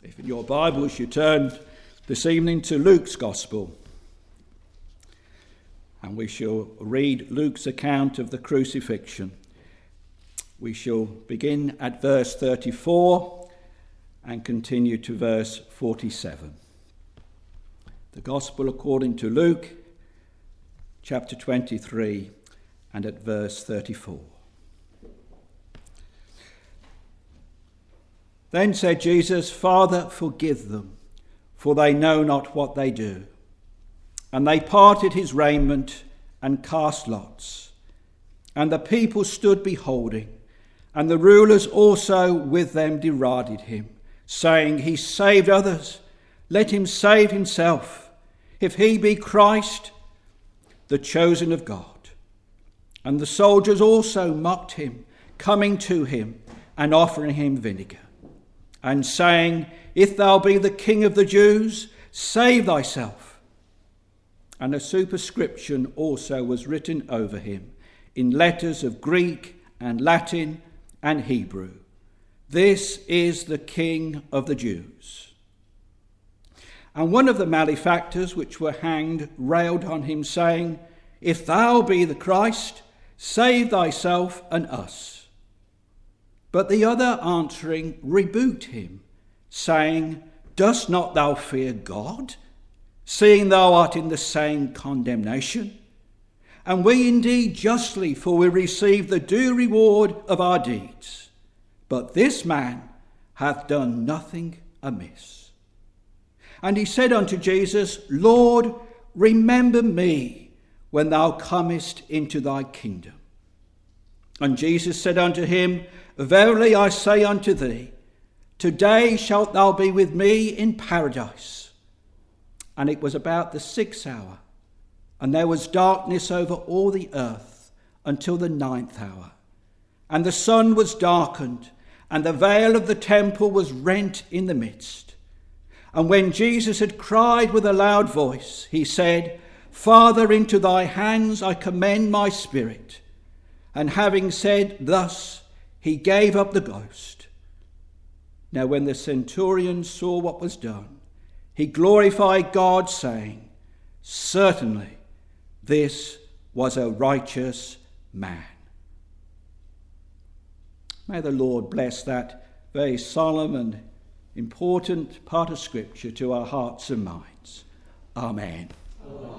If in your Bibles you turn this evening to Luke's Gospel, and we shall read Luke's account of the crucifixion. We shall begin at verse 34 and continue to verse 47. The Gospel according to Luke, chapter 23, and at verse 34. Then said Jesus, "Father, forgive them, for they know not what they do." And they parted his raiment and cast lots. And the people stood beholding, and the rulers also with them derided him, saying, "He saved others, let him save himself, if he be Christ, the chosen of God." And the soldiers also mocked him, coming to him and offering him vinegar, and saying, "If thou be the King of the Jews, save thyself." And a superscription also was written over him in letters of Greek and Latin and Hebrew, "This is the King of the Jews." And one of the malefactors which were hanged railed on him, saying, "If thou be the Christ, save thyself and us." But the other answering rebuked him, saying, "Dost not thou fear God, seeing thou art in the same condemnation? And we indeed justly, for we receive the due reward of our deeds. But this man hath done nothing amiss." And he said unto Jesus, "Lord, remember me when thou comest into thy kingdom." And Jesus said unto him, "Verily I say unto thee, today shalt thou be with me in paradise." And it was about the 6th hour, and there was darkness over all the earth until the 9th hour. And the sun was darkened, and the veil of the temple was rent in the midst. And when Jesus had cried with a loud voice, he said, "Father, into thy hands I commend my spirit." And having said thus, he gave up the ghost. Now when the centurion saw what was done, he glorified God, saying, "Certainly this was a righteous man." May the Lord bless that very solemn and important part of Scripture to our hearts and minds. Amen. Amen.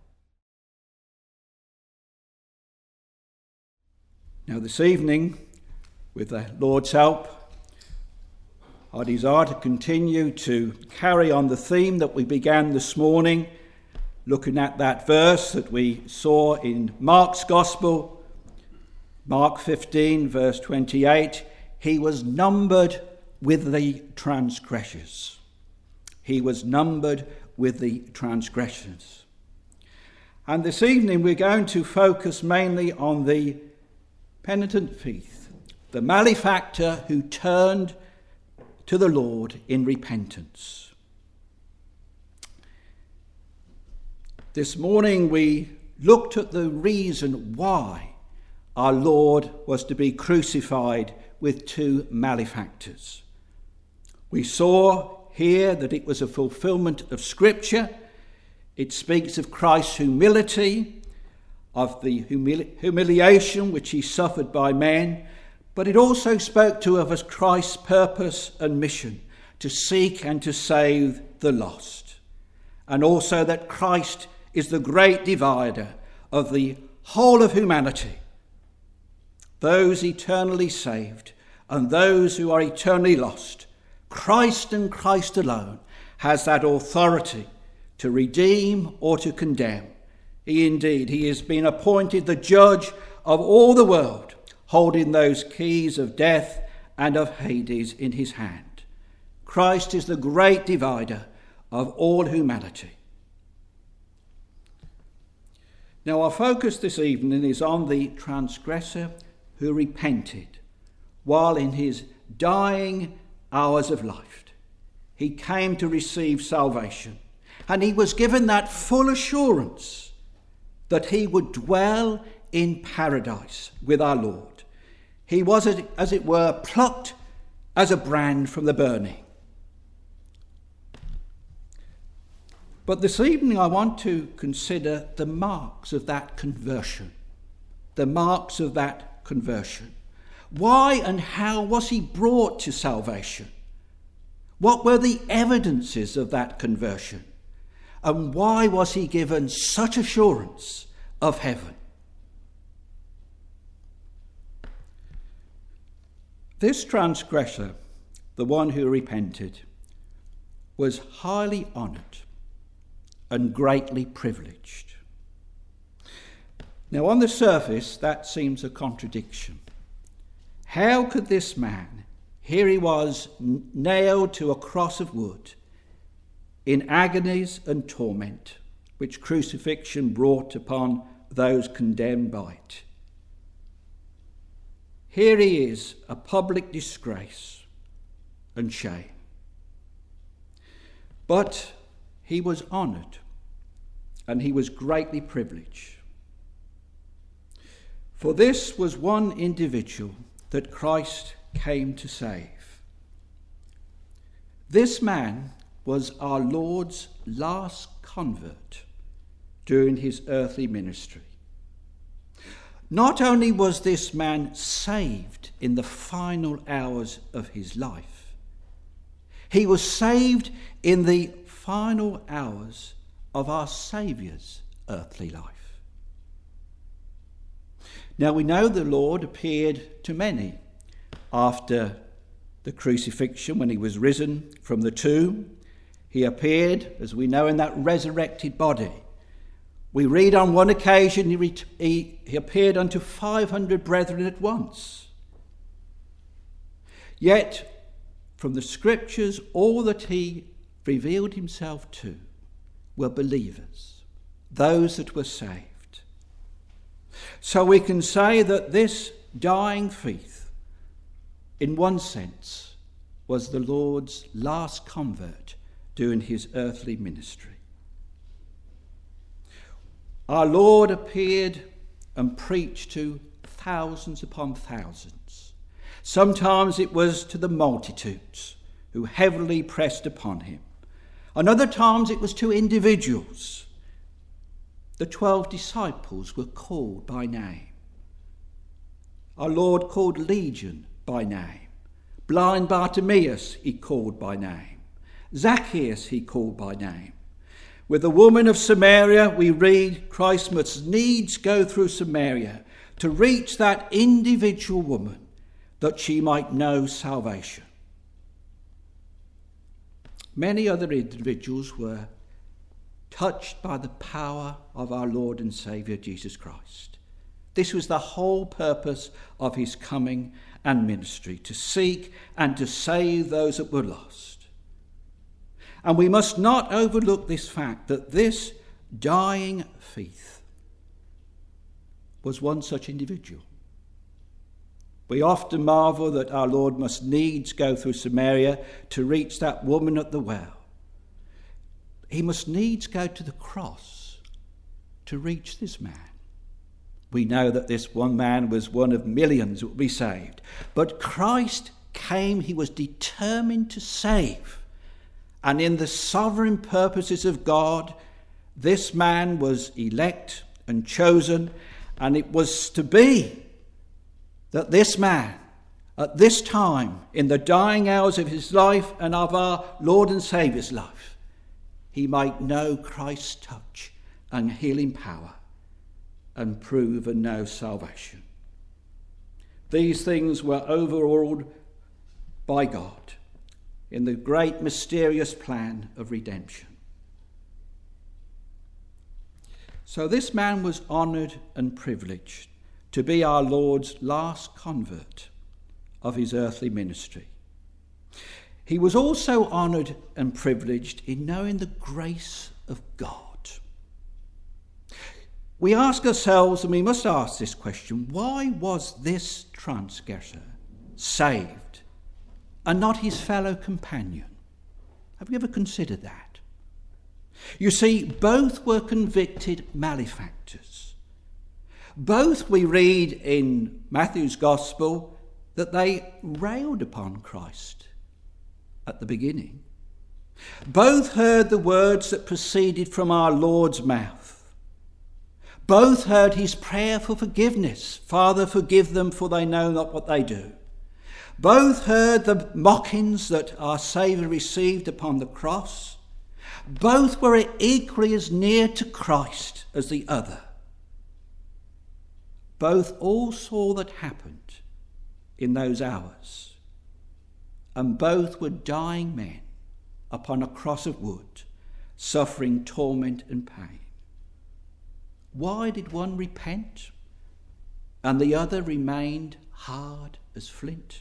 Now this evening, with the Lord's help, I desire to continue to carry on the theme that we began this morning, looking at that verse that we saw in Mark's Gospel, Mark 15, verse 28. He was numbered with the transgressors. He was numbered with the transgressors. And this evening we're going to focus mainly on the penitent thief, the malefactor who turned to the Lord in repentance. This morning we looked at the reason why our Lord was to be crucified with two malefactors. We saw here that it was a fulfillment of Scripture. It speaks of Christ's humility, of the humiliation which he suffered by men, but it also spoke to us of Christ's purpose and mission to seek and to save the lost, and also that Christ is the great divider of the whole of humanity, those eternally saved and those who are eternally lost. Christ and Christ alone has that authority to redeem or to condemn. He has been appointed the judge of all the world, holding those keys of death and of Hades in his hand. Christ is the great divider of all humanity. Now our focus this evening is on the transgressor who repented while in his dying hours of life. He came to receive salvation, and he was given that full assurance that he would dwell in paradise with our Lord. He was, as it were, plucked as a brand from the burning. But this evening I want to consider the marks of that conversion. The marks of that conversion. Why and how was he brought to salvation? What were the evidences of that conversion? And why was he given such assurance of heaven? This transgressor, the one who repented, was highly honoured and greatly privileged. Now, on the surface, that seems a contradiction. How could this man, here he was nailed to a cross of wood, in agonies and torment, which crucifixion brought upon those condemned by it. Here he is, a public disgrace and shame. But he was honoured and he was greatly privileged. For this was one individual that Christ came to save. This man was our Lord's last convert during his earthly ministry. Not only was this man saved in the final hours of his life, he was saved in the final hours of our Saviour's earthly life. Now we know the Lord appeared to many after the crucifixion when he was risen from the tomb. He appeared, as we know, in that resurrected body. We read on one occasion he appeared unto 500 brethren at once. Yet, from the scriptures, all that he revealed himself to were believers, those that were saved. So we can say that this dying thief, in one sense, was the Lord's last convert during his earthly ministry. Our Lord appeared and preached to thousands upon thousands. Sometimes it was to the multitudes who heavily pressed upon him. And other times it was to individuals. The 12 disciples were called by name. Our Lord called Legion by name. Blind Bartimaeus he called by name. Zacchaeus he called by name. With the woman of Samaria, we read Christ must needs go through Samaria to reach that individual woman that she might know salvation. Many other individuals were touched by the power of our Lord and Saviour Jesus Christ. This was the whole purpose of his coming and ministry, to seek and to save those that were lost. And we must not overlook this fact that this dying thief was one such individual. We often marvel that our Lord must needs go through Samaria to reach that woman at the well. He must needs go to the cross to reach this man. We know that this one man was one of millions that would be saved. But Christ came, he was determined to save. And in the sovereign purposes of God, this man was elect and chosen, and it was to be that this man, at this time, in the dying hours of his life and of our Lord and Saviour's life, he might know Christ's touch and healing power and prove and know salvation. These things were overruled by God in the great mysterious plan of redemption. So this man was honoured and privileged to be our Lord's last convert of his earthly ministry. He was also honoured and privileged in knowing the grace of God. We ask ourselves, and we must ask this question, why was this transgressor saved and not his fellow companion? Have you ever considered that? You see, both were convicted malefactors. Both, we read in Matthew's Gospel, that they railed upon Christ at the beginning. Both heard the words that proceeded from our Lord's mouth. Both heard his prayer for forgiveness. Father, forgive them, for they know not what they do. Both heard the mockings that our Saviour received upon the cross. Both were equally as near to Christ as the other. Both all saw that happened in those hours. And both were dying men upon a cross of wood, suffering torment and pain. Why did one repent and the other remained hard as flint?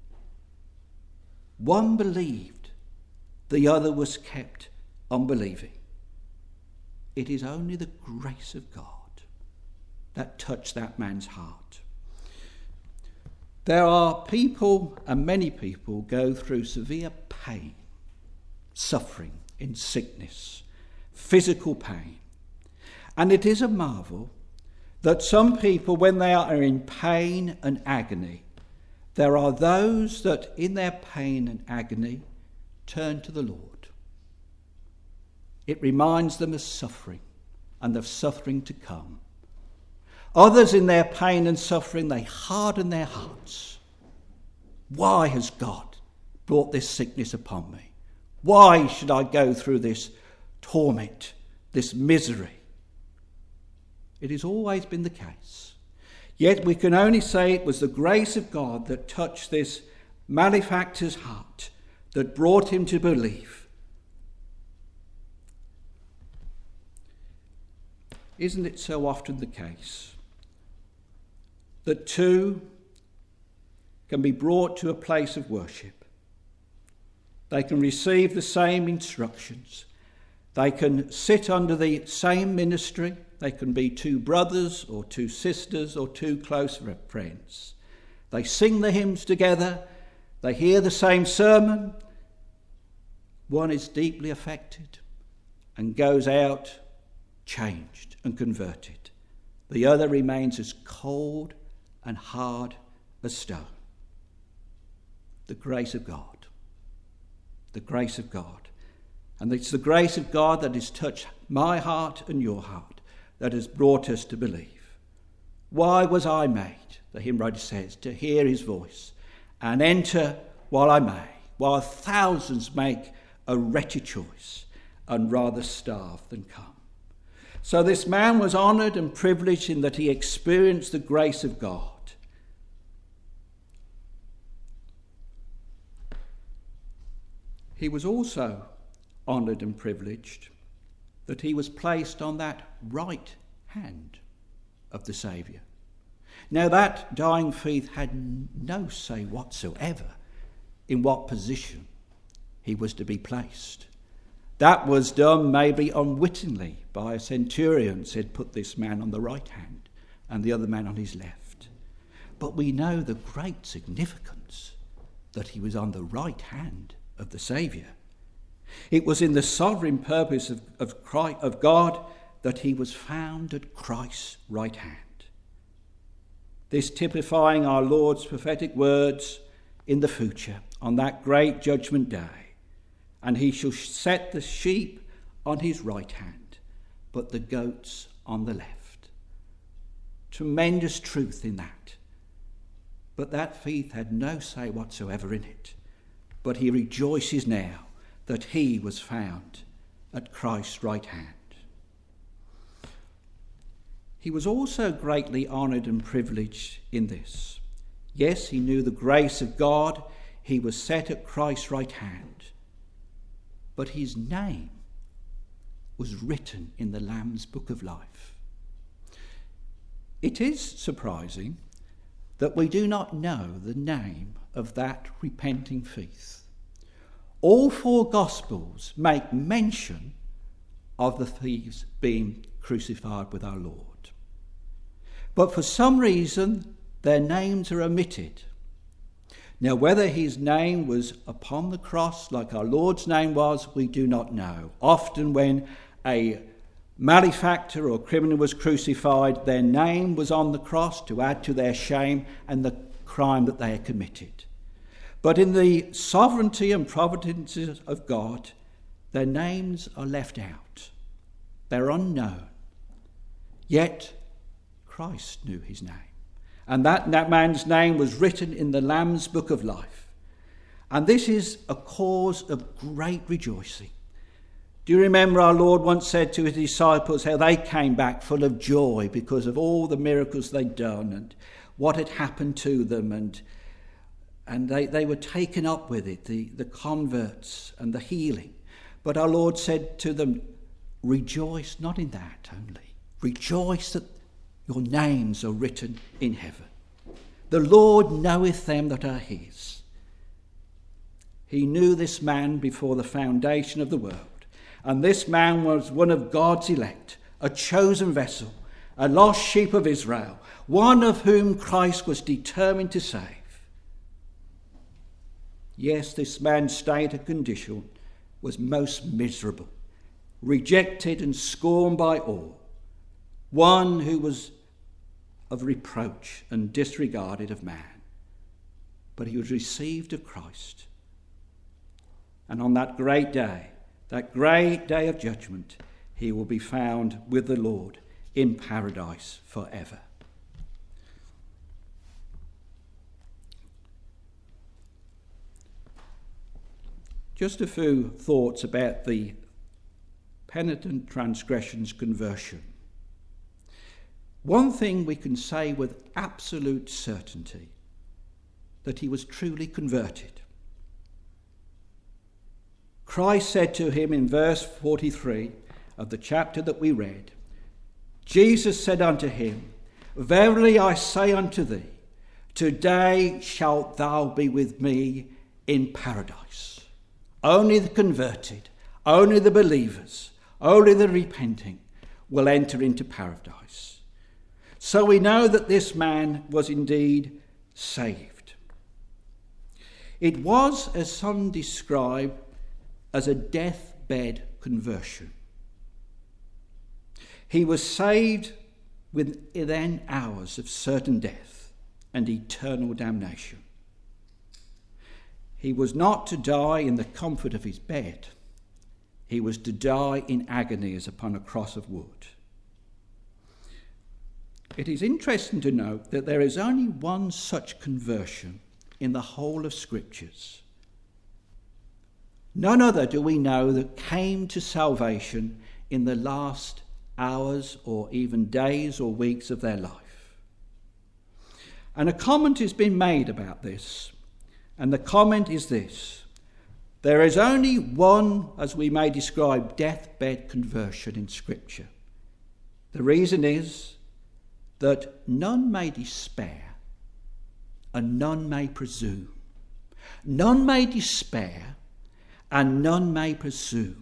One believed, the other was kept unbelieving. It is only the grace of God that touched that man's heart. There are people, and many people, go through severe pain, suffering in sickness, physical pain. And it is a marvel that some people, when they are in pain and agony, there are those that in their pain and agony turn to the Lord. It reminds them of suffering and of suffering to come. Others in their pain and suffering, they harden their hearts. Why has God brought this sickness upon me? Why should I go through this torment, this misery? It has always been the case. Yet we can only say it was the grace of God that touched this malefactor's heart, that brought him to believe. Isn't it so often the case that two can be brought to a place of worship? They can receive the same instructions. They can sit under the same ministry. They can be two brothers or two sisters or two close friends. They sing the hymns together. They hear the same sermon. One is deeply affected and goes out changed and converted. The other remains as cold and hard as stone. The grace of God. The grace of God. And it's the grace of God that has touched my heart and your heart, that has brought us to believe. Why was I made, the hymn writer says, to hear his voice and enter while I may, while thousands make a wretched choice and rather starve than come. So this man was honoured and privileged in that he experienced the grace of God. He was also honoured and privileged that he was placed on that right hand of the Saviour. Now that dying thief had no say whatsoever in what position he was to be placed. That was done maybe unwittingly by a centurion, said, put this man on the right hand and the other man on his left. But we know the great significance that he was on the right hand of the Saviour. It was in the sovereign purpose of God that he was found at Christ's right hand. This typifying our Lord's prophetic words in the future on that great judgment day. And he shall set the sheep on his right hand, but the goats on the left. Tremendous truth in that. But that thief had no say whatsoever in it. But he rejoices now that he was found at Christ's right hand. He was also greatly honoured and privileged in this. Yes, he knew the grace of God. He was set at Christ's right hand. But his name was written in the Lamb's Book of Life. It is surprising that we do not know the name of that repenting thief. All four Gospels make mention of the thieves being crucified with our Lord. But for some reason, their names are omitted. Now, whether his name was upon the cross like our Lord's name was, we do not know. Often when a malefactor or criminal was crucified, their name was on the cross to add to their shame and the crime that they had committed. But in the sovereignty and providence of God, Their names are left out. They're unknown. Yet Christ knew his name. And that man's name was written in the Lamb's Book of Life. And this is a cause of great rejoicing. Do you remember our Lord once said to his disciples how they came back full of joy because of all the miracles they'd done and what had happened to them, and they were taken up with it, the converts and the healing. But our Lord said to them, rejoice not in that only. Rejoice that your names are written in heaven. The Lord knoweth them that are his. He knew this man before the foundation of the world. And this man was one of God's elect, a chosen vessel, a lost sheep of Israel, one of whom Christ was determined to save. Yes, this man's state and condition was most miserable, rejected and scorned by all, one who was of reproach and disregarded of man. But he was received of Christ. And on that great day of judgment, he will be found with the Lord in paradise forever. Just a few thoughts about the penitent transgression's conversion. One thing we can say with absolute certainty, that he was truly converted. Christ said to him in verse 43 of the chapter that we read, Jesus said unto him, verily I say unto thee, today shalt thou be with me in paradise. Only the converted, only the believers, only the repenting will enter into paradise. So we know that this man was indeed saved. It was, as some describe, as a deathbed conversion. He was saved within hours of certain death and eternal damnation. He was not to die in the comfort of his bed. He was to die in agony as upon a cross of wood. It is interesting to note that there is only one such conversion in the whole of Scriptures. None other do we know that came to salvation in the last hours or even days or weeks of their life. And a comment has been made about this, and the comment is this: there is only one, as we may describe, deathbed conversion in Scripture. The reason is that none may despair and none may presume. None may despair and none may presume.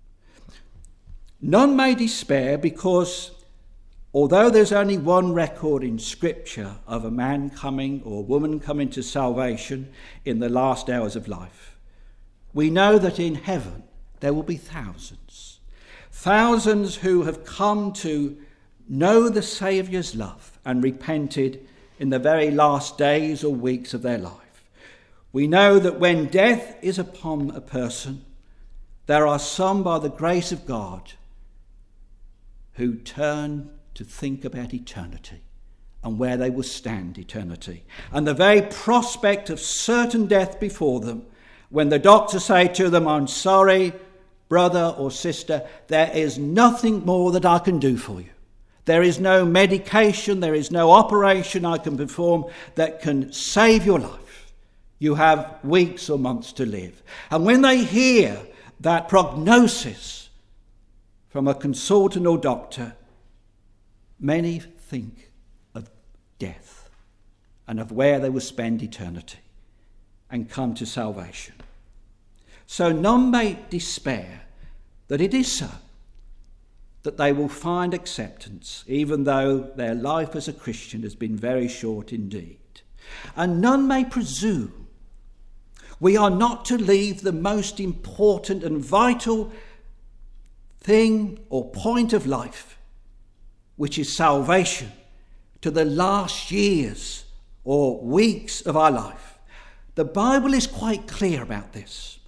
None may despair because although there's only one record in Scripture of a man coming or woman coming to salvation in the last hours of life, we know that in heaven there will be thousands who have come to know the Saviour's love and repented in the very last days or weeks of their life. We know that when death is upon a person, there are some, by the grace of God, who turn to think about eternity and where they will stand eternity. And the very prospect of certain death before them, when the doctor say to them, I'm sorry, brother or sister, there is nothing more that I can do for you. There is no medication, there is no operation I can perform that can save your life. You have weeks or months to live. And when they hear that prognosis from a consultant or doctor, many think of death and of where they will spend eternity and come to salvation. So none may despair that it is so, that they will find acceptance, even though their life as a Christian has been very short indeed. And none may presume. We are not to leave the most important and vital thing or point of life, which is salvation, to the last years or weeks of our life. The Bible is quite clear about this,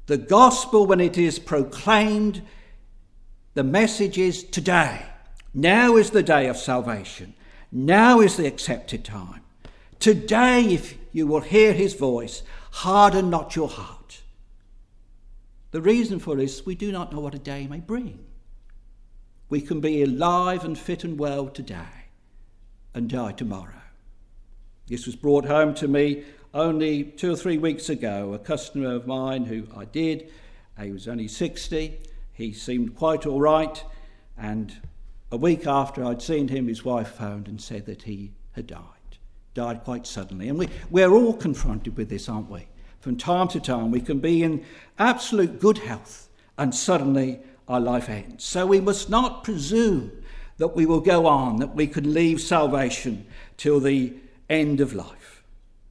The gospel, when it is proclaimed, the message is today. Now is the day of salvation. Now is the accepted time. Today, if you will hear his voice, harden not your heart. The reason for this, we do not know what a day may bring. We can be alive and fit and well today and die tomorrow. This was brought home to me only 2 or 3 weeks ago. A customer of mine who he was only 60. He seemed quite all right. And a week after I'd seen him, his wife phoned and said that he had died quite suddenly. And we're all confronted with this, aren't we? From time to time, we can be in absolute good health and suddenly our life ends. So we must not presume that we will go on, that we can leave salvation till the end of life.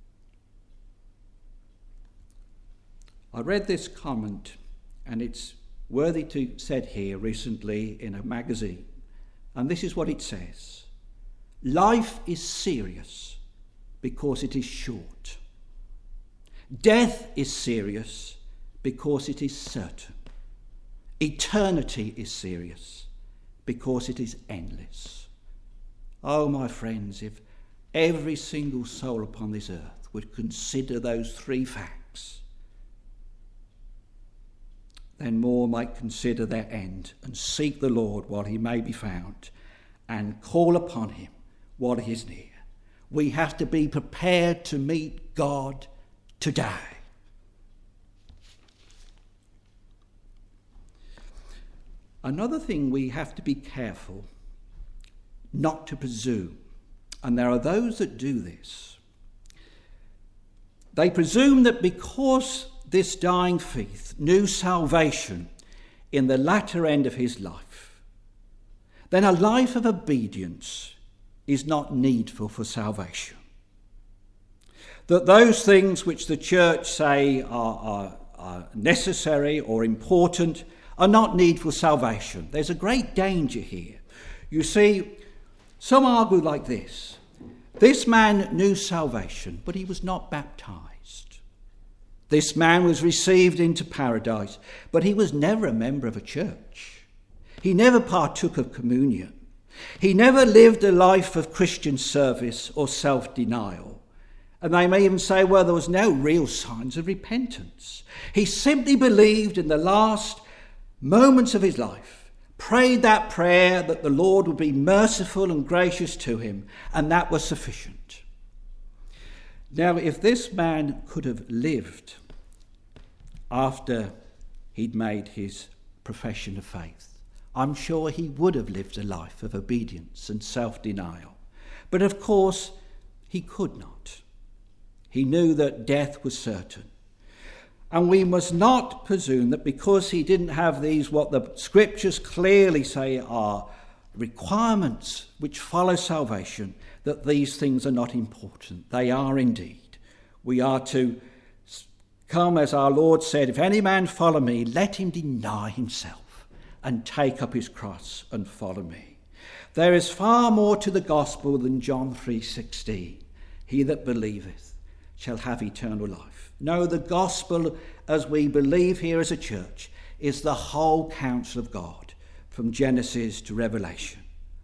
I read this comment, and it's worthy to be said here recently in a magazine. And this is what it says: life is serious because it is short. Death is serious because it is certain. Eternity is serious because it is endless. Oh, my friends, if every single soul upon this earth would consider those 3 facts, then more might consider their end and seek the Lord while he may be found and call upon him while he is near. We have to be prepared to meet God today. Another thing, we have to be careful not to presume, and there are those that do this. They presume that because this dying thief knew salvation in the latter end of his life, then a life of obedience is not needful for salvation. That those things which the church say are necessary or important are not needful for salvation. There's a great danger here. You see, some argue like this: this man knew salvation, but he was not baptized. This man was received into paradise, but he was never a member of a church. He never partook of communion. He never lived a life of Christian service or self-denial. And they may even say, well, there was no real signs of repentance. He simply believed in the last moments of his life, prayed that prayer that the Lord would be merciful and gracious to him, and that was sufficient. Now, if this man could have lived after he'd made his profession of faith, I'm sure he would have lived a life of obedience and self-denial. But of course, he could not. He knew that death was certain. And we must not presume that because he didn't have these, what the scriptures clearly say are requirements which follow salvation, that these things are not important. They are indeed. We are to come, as our Lord said, if any man follow me, let him deny himself and take up his cross and follow me. There is far more to the gospel than John 3:16. He that believeth shall have eternal life. No, the gospel, as we believe here as a church, is the whole counsel of God, from Genesis to Revelation.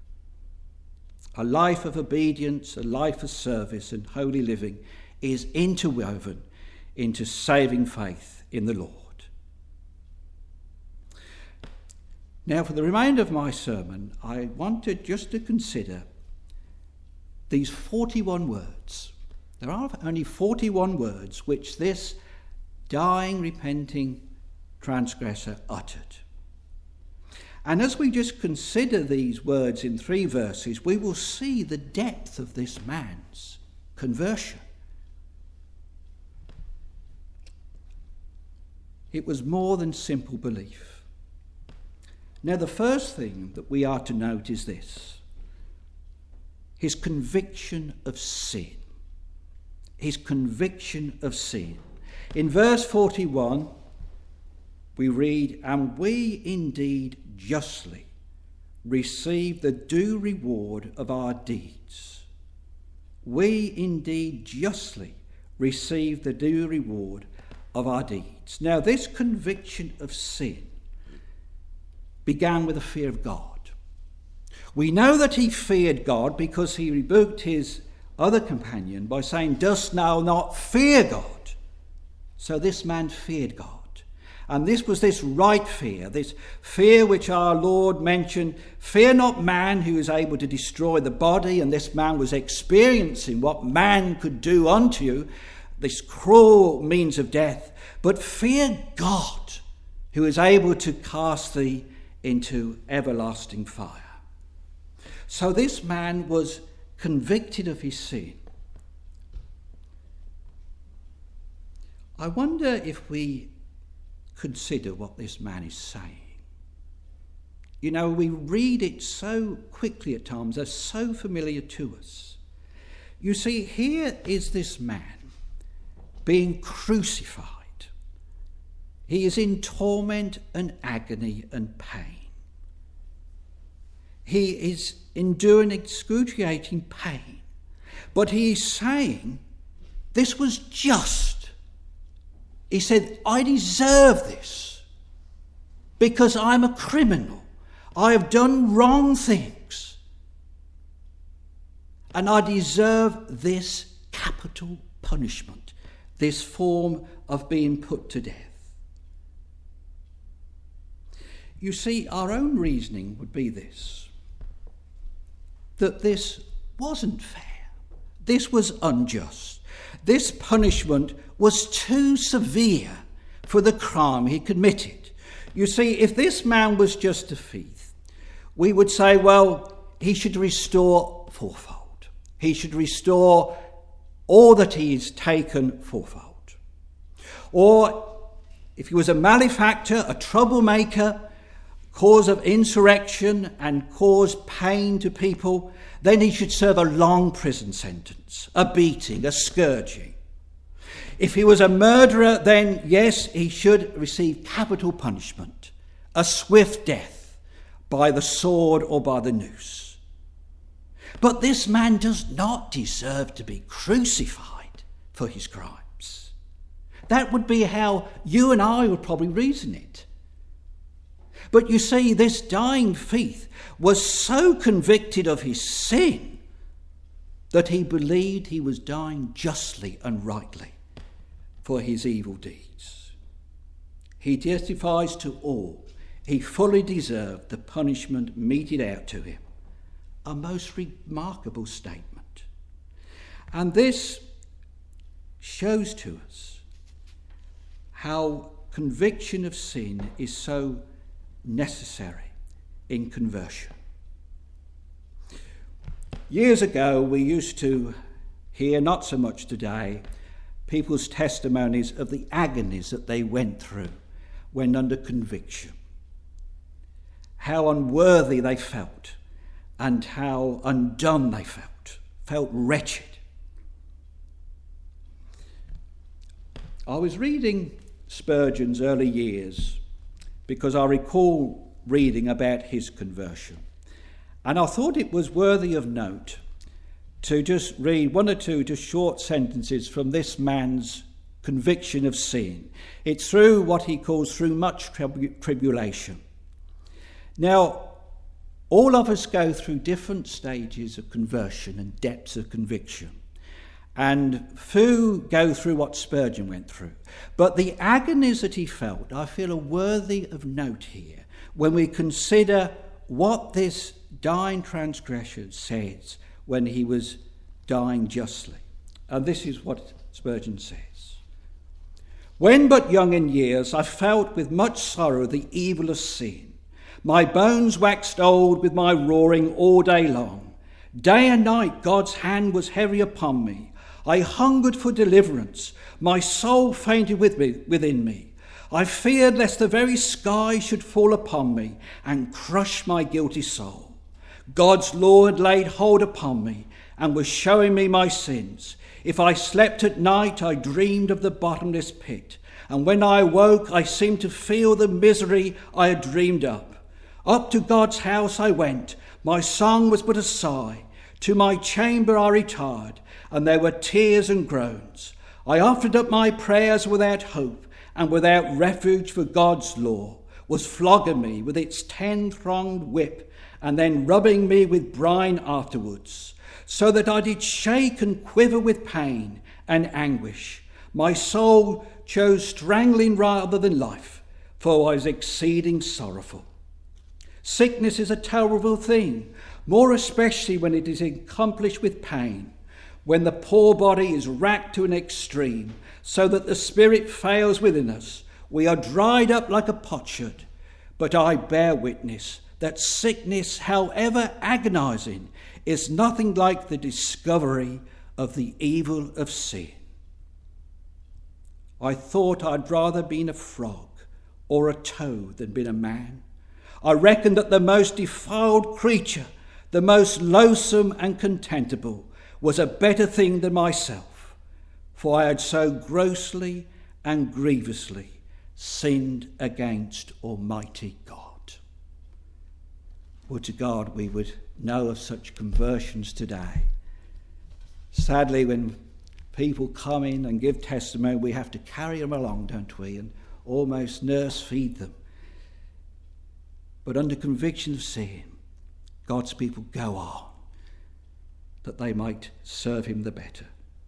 A life of obedience, a life of service and holy living is interwoven into saving faith in the Lord. Now, for the remainder of my sermon, I wanted just to consider these 41 words. There are only 41 words which this dying, repenting transgressor uttered. And as we just consider these words in 3 verses, we will see the depth of this man's conversion. It was more than simple belief. Now, the first thing that we are to note is this: his conviction of sin. His conviction of sin. In verse 41, we read, "And we indeed justly receive the due reward of our deeds." We indeed justly receive the due reward of our deeds. Now, this conviction of sin began with a fear of God. We know that he feared God because he rebuked his other companion by saying, "Dost thou not fear God?" So this man feared God. And this was this right fear, this fear which our Lord mentioned, "Fear not man who is able to destroy the body," and this man was experiencing what man could do unto you, this cruel means of death, "but fear God who is able to cast thee into everlasting fire." So this man was convicted of his sin. I wonder if we consider what this man is saying. You know, we read it so quickly at times, they're so familiar to us. You see, here is this man being crucified. He is in torment and agony and pain. He is enduring excruciating pain. But he is saying, this was just. He said, I deserve this because I'm a criminal. I have done wrong things. And I deserve this capital punishment, this form of being put to death. You see, our own reasoning would be this, that this wasn't fair. This was unjust. This punishment was too severe for the crime he committed. You see, if this man was just a thief, we would say, well, he should restore fourfold. He should restore all that he's taken fourfold. Or if he was a malefactor, a troublemaker, cause of insurrection and cause pain to people, then he should serve a long prison sentence, a beating, a scourging. If he was a murderer, then yes, he should receive capital punishment, a swift death by the sword or by the noose. But this man does not deserve to be crucified for his crimes. That would be how you and I would probably reason it. But you see, this dying thief was so convicted of his sin that he believed he was dying justly and rightly for his evil deeds. He testifies to all he fully deserved the punishment meted out to him. A most remarkable statement. And this shows to us how conviction of sin is so necessary in conversion. Years ago, we used to hear, not so much today, people's testimonies of the agonies that they went through when under conviction. How unworthy they felt and how undone they felt wretched. I was reading Spurgeon's early years because I recall reading about his conversion. And I thought it was worthy of note to just read one or two just short sentences from this man's conviction of sin. It's through what he calls through much tribulation. Now, all of us go through different stages of conversion and depths of conviction. And few go through what Spurgeon went through. But the agonies that he felt, I feel, are worthy of note here when we consider what this dying transgressor says when he was dying justly. And this is what Spurgeon says. When but young in years, I felt with much sorrow the evil of sin. My bones waxed old with my roaring all day long. Day and night God's hand was heavy upon me. I hungered for deliverance. My soul fainted within me. I feared lest the very sky should fall upon me and crush my guilty soul. God's law had laid hold upon me and was showing me my sins. If I slept at night, I dreamed of the bottomless pit. And when I awoke, I seemed to feel the misery I had dreamed up. Up to God's house I went. My song was but a sigh. To my chamber I retired, and there were tears and groans. I offered up my prayers without hope and without refuge, for God's law was flogging me with its 10-pronged whip and then rubbing me with brine afterwards, so that I did shake and quiver with pain and anguish. My soul chose strangling rather than life, for I was exceeding sorrowful. Sickness is a terrible thing, more especially when it is accomplished with pain, when the poor body is racked to an extreme, so that the spirit fails within us. We are dried up like a potsherd. But I bear witness that sickness, however agonizing, is nothing like the discovery of the evil of sin. I thought I'd rather been a frog or a toad than been a man. I reckoned that the most defiled creature, the most loathsome and contemptible, was a better thing than myself, for I had so grossly and grievously sinned against Almighty God. Would to God we would know of such conversions today. Sadly, when people come in and give testimony, we have to carry them along, don't we, and almost nurse feed them. But under conviction of sin, God's people go on, that they might serve him the better.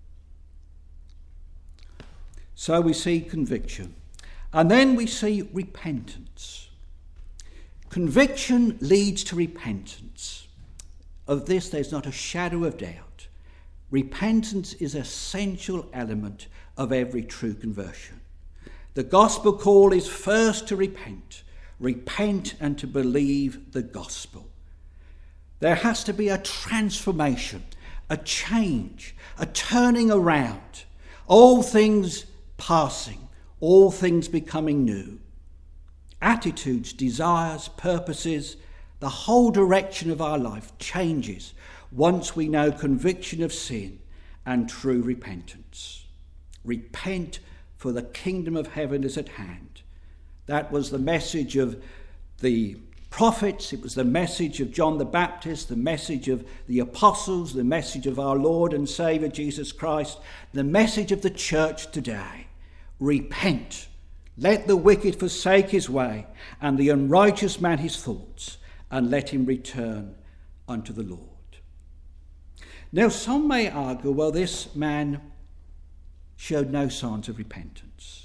So we see conviction, and then we see repentance. Conviction leads to repentance. Of this there's not a shadow of doubt. Repentance is an essential element of every true conversion. The gospel call is first to repent and to believe the gospel. There has to be a transformation, a change, a turning around. All things passing, all things becoming new. Attitudes, desires, purposes, the whole direction of our life changes once we know conviction of sin and true repentance. Repent, for the kingdom of heaven is at hand. That was the message of the prophets, it was the message of John the Baptist, the message of the apostles, the message of our Lord and Saviour Jesus Christ, the message of the church today. Repent. Let the wicked forsake his way, and the unrighteous man his thoughts, and let him return unto the Lord. Now some may argue, well, this man showed no signs of repentance.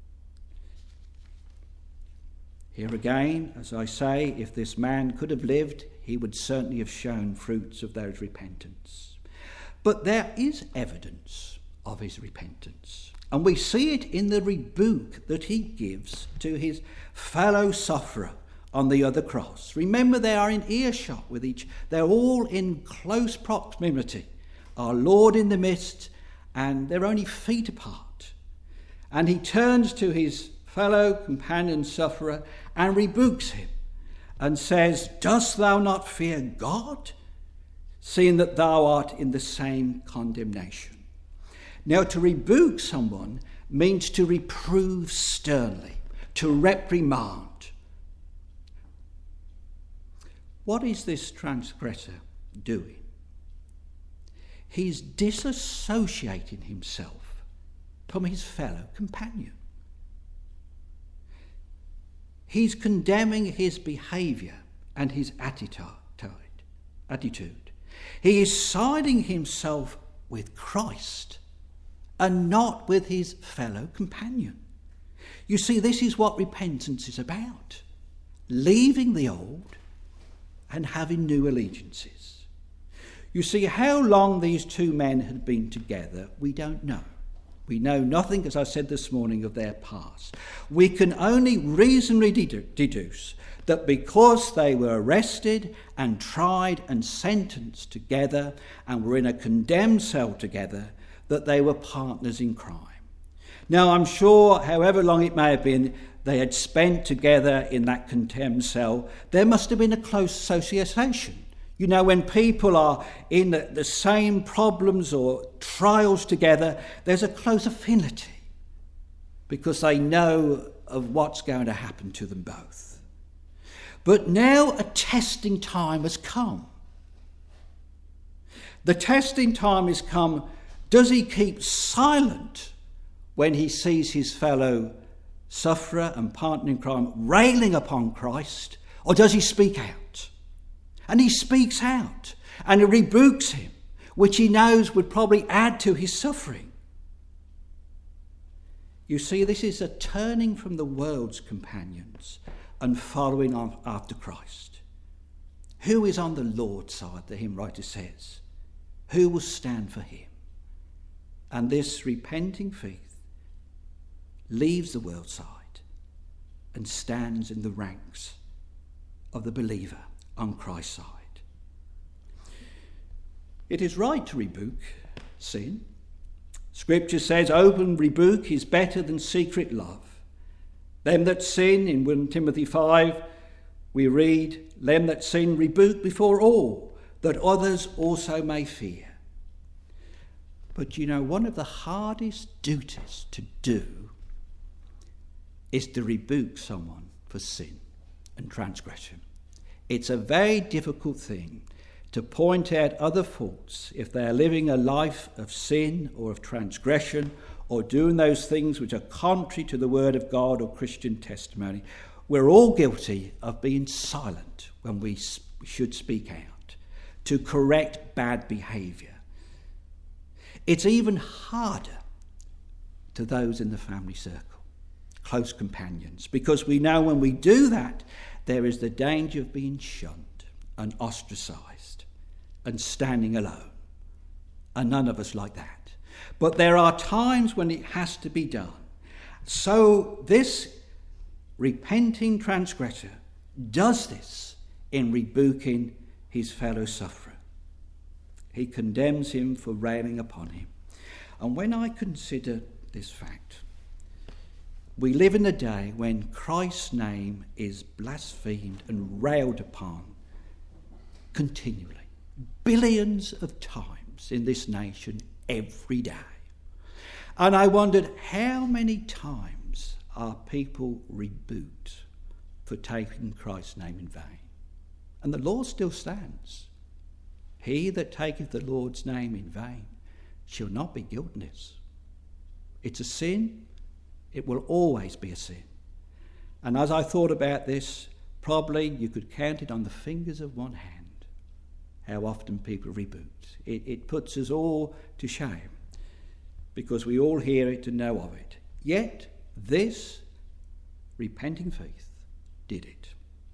Here again, as I say, if this man could have lived, he would certainly have shown fruits of those repentance. But there is evidence of his repentance. And we see it in the rebuke that he gives to his fellow sufferer on the other cross. Remember, they are in earshot with each. They're all in close proximity. Our Lord in the midst, and they're only feet apart. And he turns to his fellow companion sufferer and rebukes him and says, "Dost thou not fear God, seeing that thou art in the same condemnation?" Now, to rebuke someone means to reprove sternly, to reprimand. What is this transgressor doing? He's disassociating himself from his fellow companion. He's condemning his behaviour and his attitude. He is siding himself with Christ and not with his fellow companion. You see, this is what repentance is about. Leaving the old and having new allegiances. You see, how long these two men had been together, we don't know. We know nothing, as I said this morning, of their past. We can only reasonably deduce that because they were arrested and tried and sentenced together and were in a condemned cell together, that they were partners in crime. Now, I'm sure, however long it may have been, they had spent together in that condemned cell, there must have been a close association. You know, when people are in the same problems or trials together, there's a close affinity because they know of what's going to happen to them both. But now a testing time has come. The testing time has come. Does he keep silent when he sees his fellow sufferer and partner in crime railing upon Christ, or does he speak out? And he speaks out and he rebukes him, which he knows would probably add to his suffering. You see, this is a turning from the world's companions and following on after Christ. Who is on the Lord's side, the hymn writer says? Who will stand for him? And this repenting faith leaves the world side and stands in the ranks of the believer on Christ's side. It is right to rebuke sin. Scripture says open rebuke is better than secret love. Them that sin, in 1 Timothy 5, we read, them that sin rebuke before all, that others also may fear. But you know, one of the hardest duties to do is to rebuke someone for sin and transgression. It's a very difficult thing to point out other faults if they are living a life of sin or of transgression or doing those things which are contrary to the word of God or Christian testimony. We're all guilty of being silent when we should speak out to correct bad behaviour. It's even harder to those in the family circle, close companions, because we know when we do that, there is the danger of being shunned and ostracised and standing alone. And none of us like that. But there are times when it has to be done. So this repenting transgressor does this in rebuking his fellow sufferer. He condemns him for railing upon him. And when I consider this fact, we live in a day when Christ's name is blasphemed and railed upon continually, billions of times in this nation every day. And I wondered how many times are people rebuked for taking Christ's name in vain? And the law still stands. He that taketh the Lord's name in vain shall not be guiltless. It's a sin. It will always be a sin. And as I thought about this, probably you could count it on the fingers of one hand how often people rebuked. It puts us all to shame because we all hear it and know of it. Yet this repenting faith did it.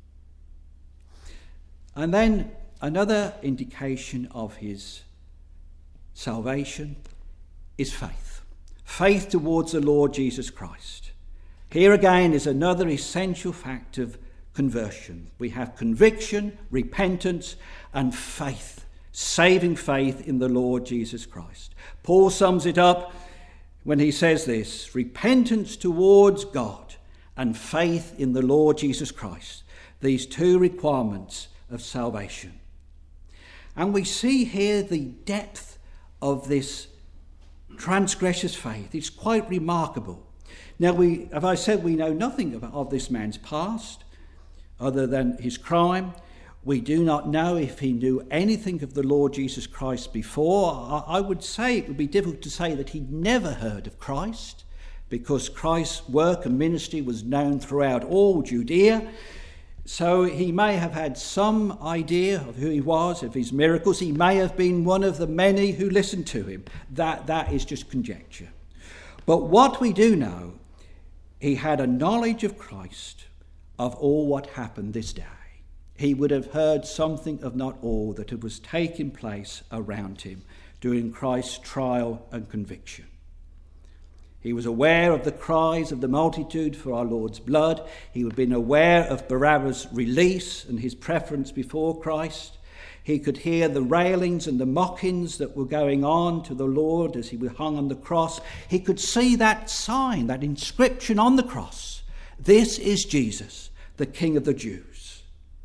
And then another indication of his salvation is faith. Faith towards the Lord Jesus Christ. Here again is another essential fact of conversion. We have conviction, repentance, and faith, saving faith in the Lord Jesus Christ. Paul sums it up when he says this: repentance towards God and faith in the Lord Jesus Christ. These two requirements of salvation. And we see here the depth of this transgressor's faith. It's quite remarkable. Now, as I said, we know nothing of this man's past other than his crime. We do not know if he knew anything of the Lord Jesus Christ before. I would say it would be difficult to say that he'd never heard of Christ, because Christ's work and ministry was known throughout all Judea. So he may have had some idea of who he was, of his miracles. He may have been one of the many who listened to him. That is just conjecture. But what we do know, he had a knowledge of Christ, of all what happened this day. He would have heard something of not all that was taking place around him during Christ's trial and conviction. He was aware of the cries of the multitude for our Lord's blood. He had been aware of Barabbas' release and his preference before Christ. He could hear the railings and the mockings that were going on to the Lord as he was hung on the cross. He could see that sign, that inscription on the cross. This is Jesus, the King of the Jews.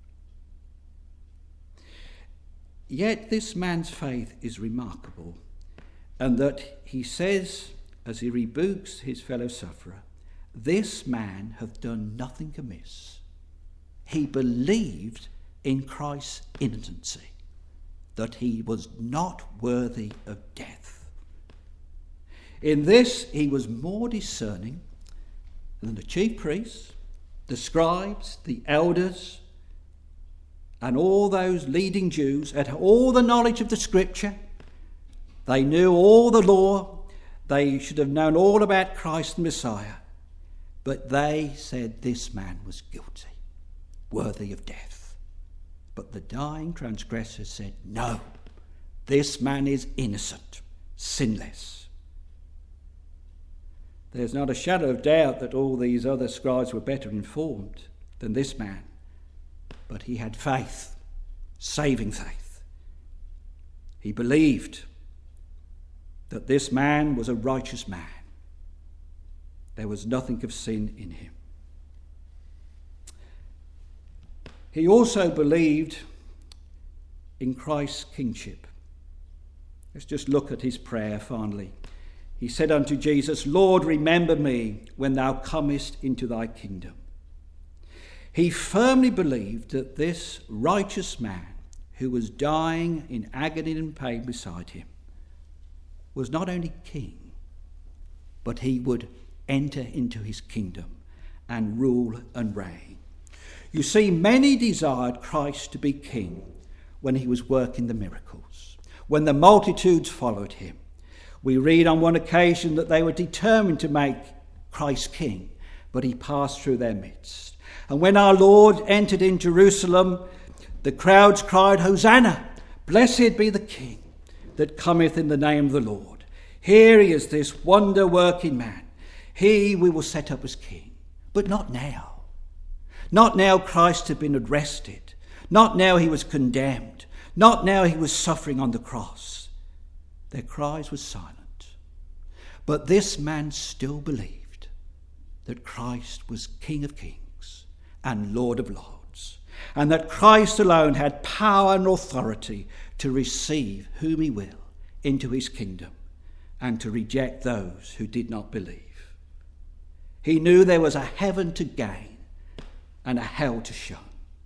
Yet this man's faith is remarkable, and that he says, as he rebukes his fellow sufferer, this man hath done nothing amiss. He believed in Christ's innocency, that he was not worthy of death. In this he was more discerning than the chief priests, the scribes, the elders, and all those leading Jews had all the knowledge of the Scripture. They knew all the law. They should have known all about Christ the Messiah. But they said this man was guilty, worthy of death. But the dying transgressor said, no, this man is innocent, sinless. There's not a shadow of doubt that all these other scribes were better informed than this man. But he had faith, saving faith. He believed that this man was a righteous man. There was nothing of sin in him. He also believed in Christ's kingship. Let's just look at his prayer finally. He said unto Jesus, Lord, remember me when thou comest into thy kingdom. He firmly believed that this righteous man who was dying in agony and pain beside him was not only king, but he would enter into his kingdom and rule and reign. You see, many desired Christ to be king when he was working the miracles, when the multitudes followed him. We read on one occasion that they were determined to make Christ king, but he passed through their midst. And when our Lord entered in Jerusalem, the crowds cried, Hosanna, blessed be the King that cometh in the name of the Lord. Here he is, this wonder-working man. He we will set up as king. But not now. Not now Christ had been arrested. Not now he was condemned. Not now he was suffering on the cross. Their cries were silent. But this man still believed that Christ was King of Kings and Lord of Lords, and that Christ alone had power and authority to receive whom he will into his kingdom and to reject those who did not believe. He knew there was a heaven to gain and a hell to shun.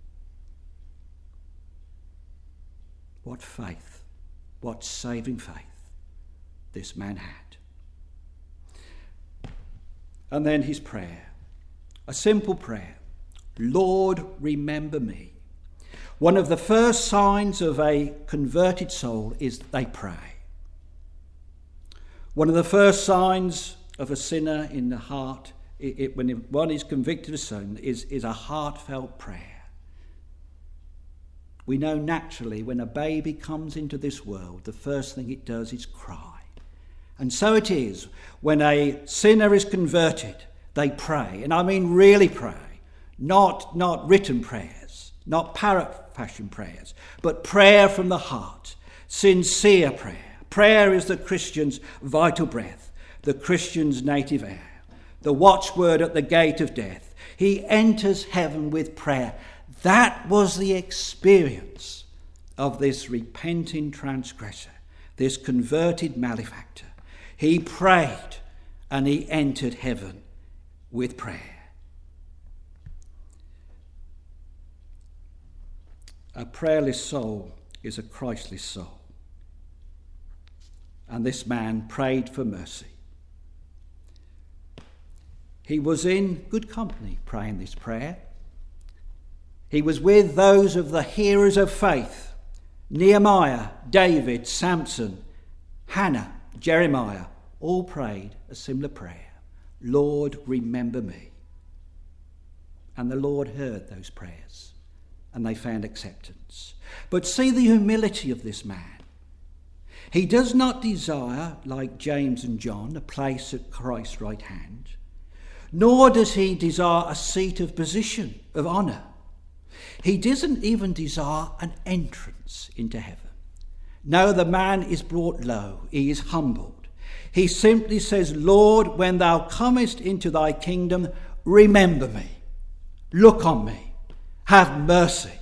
What faith, what saving faith this man had. And then his prayer, a simple prayer. Lord, remember me. One of the first signs of a converted soul is they pray. One of the first signs of a sinner in the heart, when one is convicted of sin, is a heartfelt prayer. We know naturally when a baby comes into this world, the first thing it does is cry. And so it is when a sinner is converted, they pray. And I mean really pray. Not written prayers, not parrot fashion prayers, but prayer from the heart, sincere prayer. Prayer is the Christian's vital breath, the Christian's native air, the watchword at the gate of death. He enters heaven with prayer. That was the experience of this repenting transgressor, this converted malefactor. He prayed and he entered heaven with prayer. A prayerless soul is a Christless soul. And this man prayed for mercy. He was in good company praying this prayer. He was with those of the heroes of faith, Nehemiah, David, Samson, Hannah, Jeremiah, all prayed a similar prayer. Lord, remember me. And the Lord heard those prayers, and they found acceptance. But see the humility of this man. He does not desire, like James and John, a place at Christ's right hand, nor does he desire a seat of position, of honour. He doesn't even desire an entrance into heaven. No, the man is brought low. He is humbled. He simply says, Lord, when thou comest into thy kingdom, remember me. Look on me. Have mercy.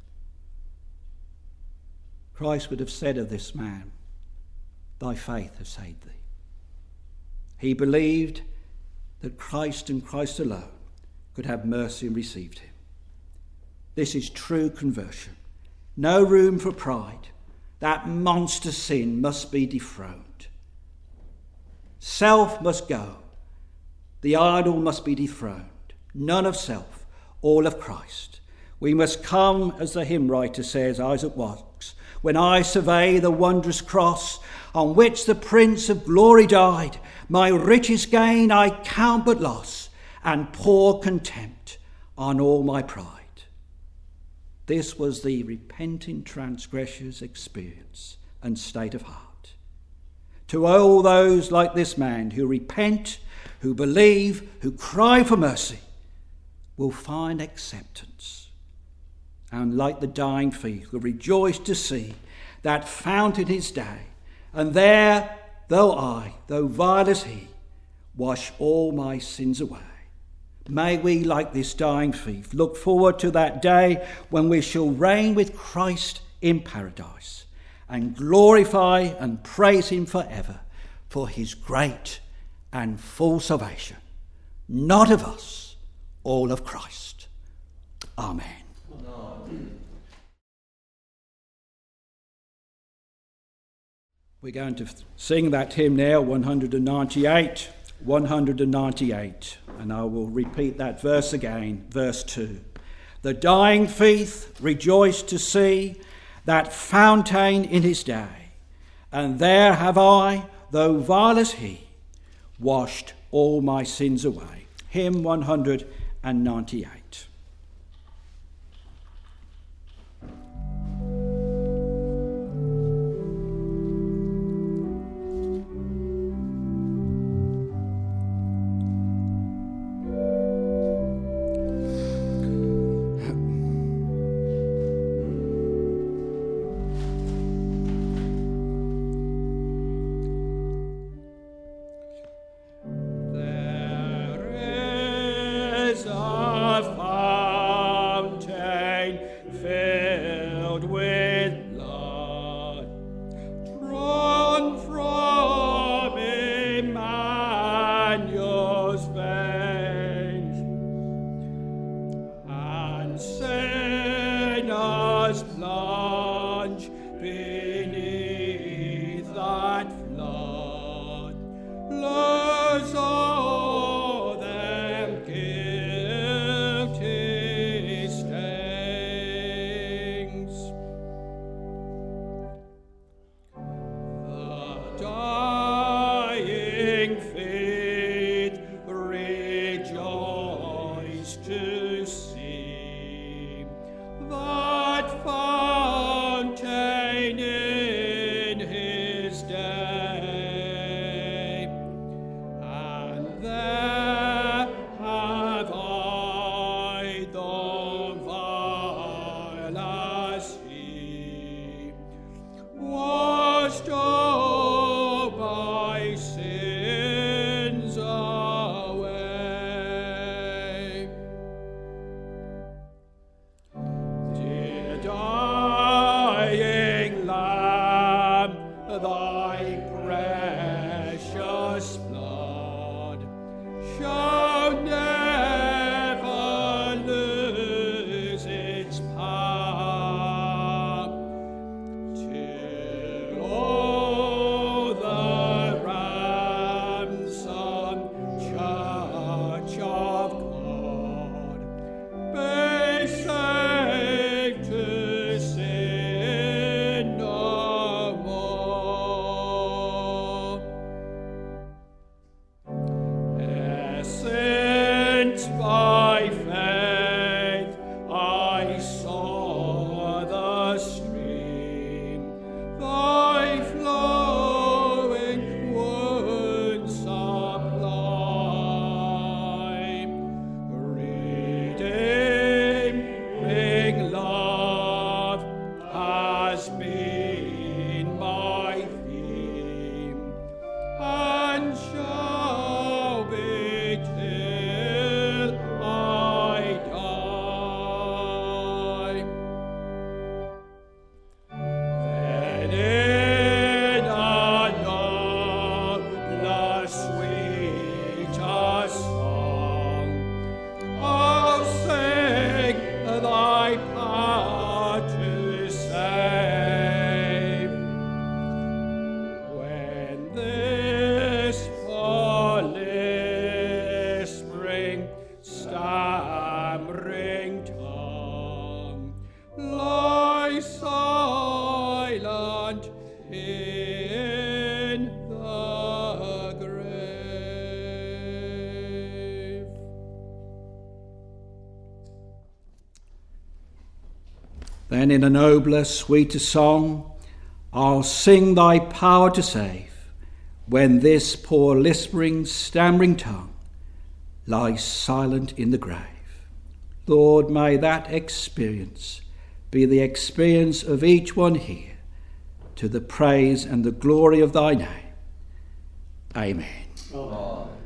Christ would have said of this man, thy faith has saved thee. He believed that Christ and Christ alone could have mercy and received him. This is true conversion. No room for pride. That monster sin must be dethroned. Self must go. The idol must be dethroned. None of self, all of Christ. We must come, as the hymn writer says, Isaac Watts, when I survey the wondrous cross on which the Prince of Glory died, my richest gain I count but loss, and pour contempt on all my pride. This was the repenting transgressor's experience and state of heart. To all those like this man who repent, who believe, who cry for mercy, will find acceptance. And like the dying thief, will rejoice to see that fountain his day, and there, though vile as he, wash all my sins away. May we, like this dying thief, look forward to that day when we shall reign with Christ in paradise and glorify and praise him forever for his great and full salvation, not of us, all of Christ. Amen. We're going to sing that hymn now, 198, and I will repeat that verse again, verse 2. The dying thief rejoiced to see that fountain in his day, and there have I, though vile as he, washed all my sins away. Hymn 198. To see Then in a nobler, sweeter song, I'll sing thy power to save, when this poor lisping, stammering tongue lies silent in the grave. Lord, may that experience be the experience of each one here, to the praise and the glory of thy name. Amen. Amen.